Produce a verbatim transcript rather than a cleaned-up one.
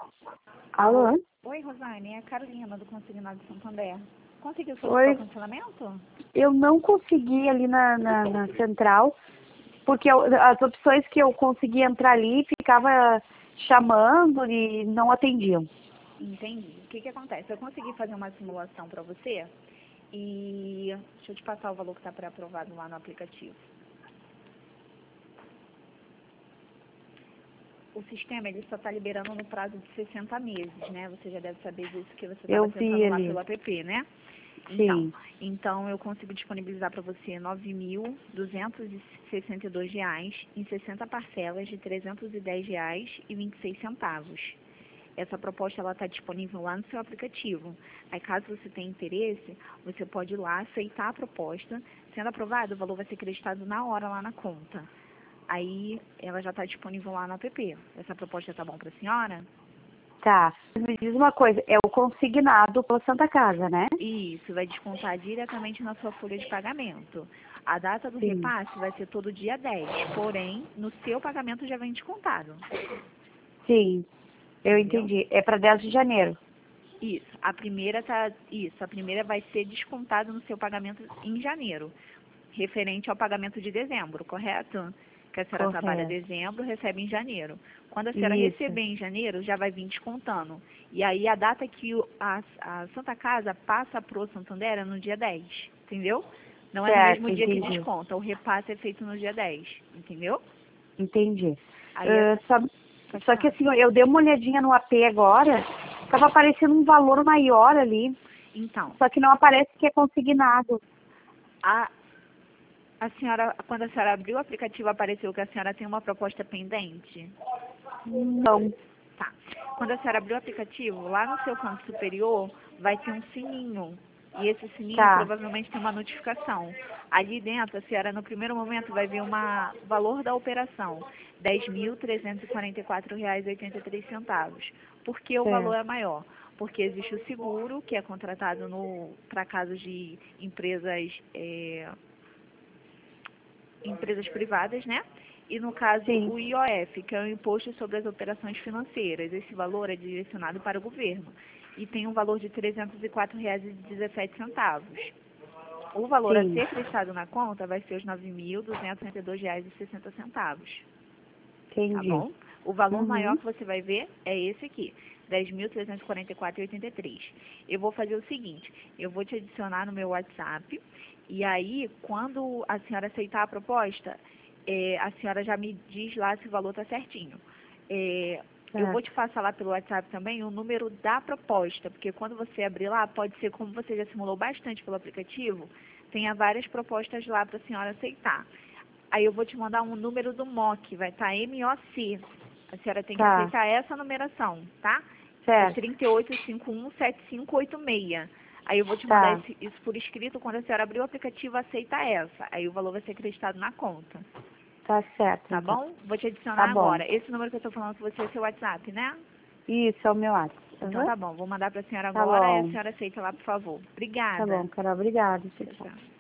Alô? Oi, Rosane, é a Carolina do Consignado de Santander. Conseguiu solicitar Oi. o cancelamento? Eu não consegui ali na, na, na central, porque eu- as opções que eu consegui entrar ali ficava chamando e não atendiam. Entendi. O que que acontece? Eu consegui fazer uma simulação para você e deixa eu te passar o valor que está pré-aprovado lá no aplicativo. O sistema ele só está liberando no prazo de sessenta meses, né? Você já deve saber disso que você Eu estava vi tentando lá ali. pelo app, né? Então, Sim. então eu consigo disponibilizar para você nove mil duzentos e sessenta e dois reais em sessenta parcelas de trezentos e dez reais e vinte e seis centavos. Essa proposta ela está disponível lá no seu aplicativo. Aí, caso você tenha interesse, você pode ir lá aceitar a proposta. Sendo aprovado, o valor vai ser acreditado na hora lá na conta. Aí, ela já está disponível lá no app. Essa proposta tá bom para a senhora? Tá. Me diz uma coisa, é o consignado pela Santa Casa, né? Isso, vai descontar diretamente na sua folha de pagamento. A data do Sim. repasse vai ser todo dia dez, porém, no seu pagamento já vem descontado. Sim. Eu Entendeu? entendi. É para dez de janeiro. Isso, a primeira tá, isso, a primeira vai ser descontada no seu pagamento em janeiro, referente ao pagamento de dezembro, correto? Que a senhora trabalha Correto. dezembro, recebe em janeiro. Quando a senhora Isso. receber em janeiro, já vai vir descontando. E aí a data que o- a, a Santa Casa passa pro Santander é no dia dez, entendeu? Não é no mesmo Certo, dia que entendi. desconta, o repasse é feito no dia dez, entendeu? Entendi. Aí é, Ah, só, pode só que falar. assim, eu dei uma olhadinha no A P agora, tava aparecendo um valor maior ali, Então, só que não aparece que é consignado. a, a senhora, quando a senhora abriu o aplicativo, apareceu que a senhora tem uma proposta pendente? Não. Tá. Quando a senhora abrir o aplicativo, lá no seu canto superior vai ter um sininho. E esse sininho Tá, provavelmente tem uma notificação. Ali dentro, a senhora no primeiro momento vai ver o valor da operação, dez mil trezentos e quarenta e quatro reais e oitenta e três centavos. Por que o valor certo. é maior? Porque existe o seguro, que é contratado para casos de empresas, é, empresas privadas, né? E no caso Sim, o I O F, que é o Imposto sobre as Operações Financeiras. Esse valor é direcionado para o governo e tem um valor de trezentos e quatro reais e dezessete centavos. O valor a sim, ser acreditado na conta vai ser os nove mil duzentos e setenta e dois reais e sessenta centavos, tá entendi. bom? O valor maior Uhum, que você vai ver é esse aqui, dez mil trezentos e quarenta e quatro reais e oitenta e três centavos. Eu vou fazer o seguinte, eu vou te adicionar no meu WhatsApp e aí, quando a senhora aceitar a proposta, é, a senhora já me diz lá se o valor está certinho. É, eu vou certo. te passar lá pelo WhatsApp também o número da proposta, porque quando você abrir lá, pode ser, como você já simulou bastante pelo aplicativo, tenha várias propostas lá para a senhora aceitar. Aí eu vou te mandar um número do M O C, vai estar M O C. A senhora tem que Tá, aceitar essa numeração, tá? É certo. trinta e oito cinquenta e um setenta e cinco oitenta e seis. Aí eu vou te mandar Tá, esse- isso por escrito, quando a senhora abrir o aplicativo, aceita essa. Aí o valor vai ser acreditado na conta, tá certo tá então. bom? Vou te Tá adicionar bom. agora. Esse número que eu tô falando com você é seu WhatsApp, né? Isso é o meu WhatsApp. Então Uhum. tá bom, vou mandar pra senhora Tá agora, aí a bom. senhora aceita lá, por favor. Tá Obrigada. bom, Carol. Obrigada. Tchau, Tchau, tchau. tchau.